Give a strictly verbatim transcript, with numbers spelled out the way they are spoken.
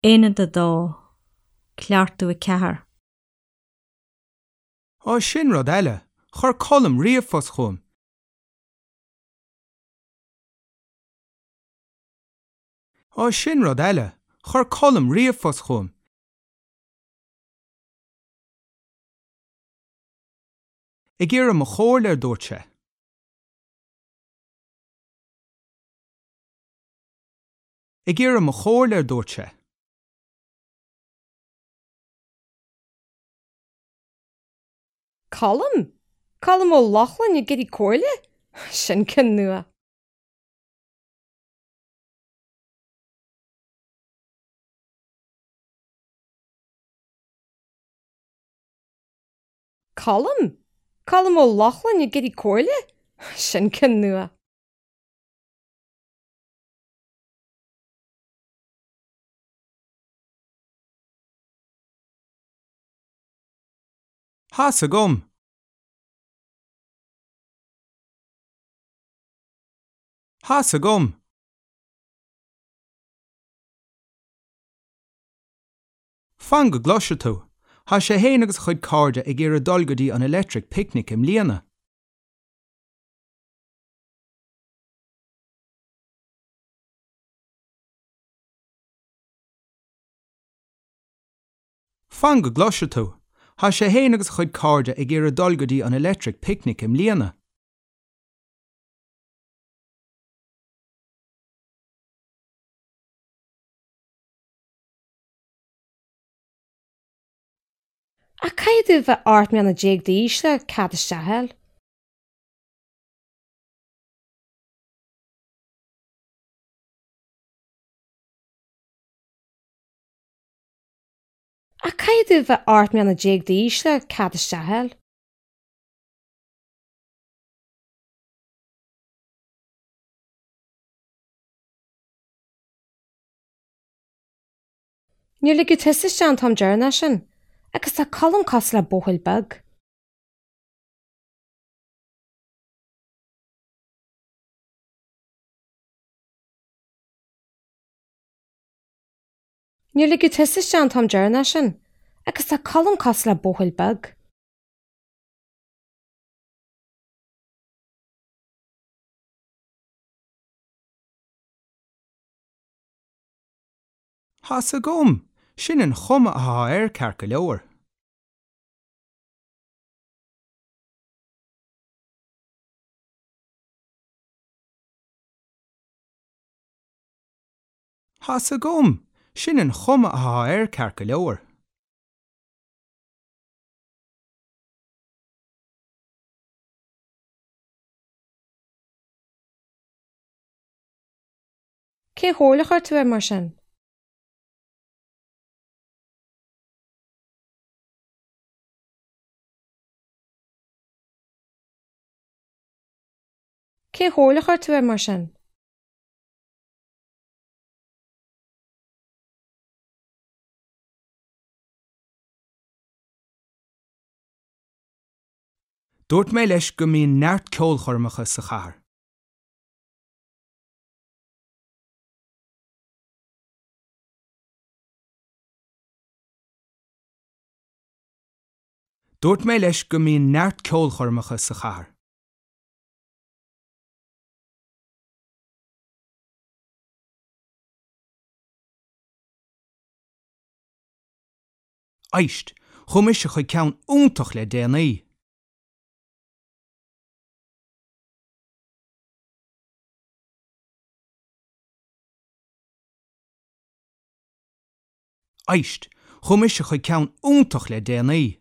Éine de dó, cleartú a cethair. Á sin rud eile, chur colm riamhfos chum. Á sin rud eile, chur colm riamhfos chum. I gcéire mo chóir ar dúirt sé. I gcéire mo chóir ar dúirt sé. Colm? Colm ó Lochlan i gcéirí cóirle? Sin cin nua. Colm? Colm ó Lochlan i gcéirí cóirle? Sin cin nua. Has agam. Has agam. Fan go glosise tú. Tá sé héana agus chuid cáirde ag gcéire dulgadí an electric picnic im líana. Fan go glosise tú. Tá sé héana agus chuid cáirde ag gcéire dulgadí an electric picnic im líana. A caiadú bheith ort meanna déag dísle cad isteachall? A caiadú bheith ort meanna déag dísle cad isteachall? Níor le go tuisiste an Tom Dearna sin, agus tá colm cos le bóthail bag. Níor le go tuisiste an Tom Dearna sin, agus tá colm cos le bóthail bag. Has agam. Sin an chuma atá ar ceart go leabhar. Has agam. Sin an chuma atá ar ceart go leabhar. Cé chomhlachar tú ar mar sin? Cé chomhlachar tú ar mar sin? Dúirt mé leis go mbíonn neart ceolchormacha sa chathair. Dúirt mé leis go mbíonn neart ceolchormacha sa chathair. Aist, chumise chuid ceann iontach le D N A. Aist, chumise chuid ceann iontach le D N A.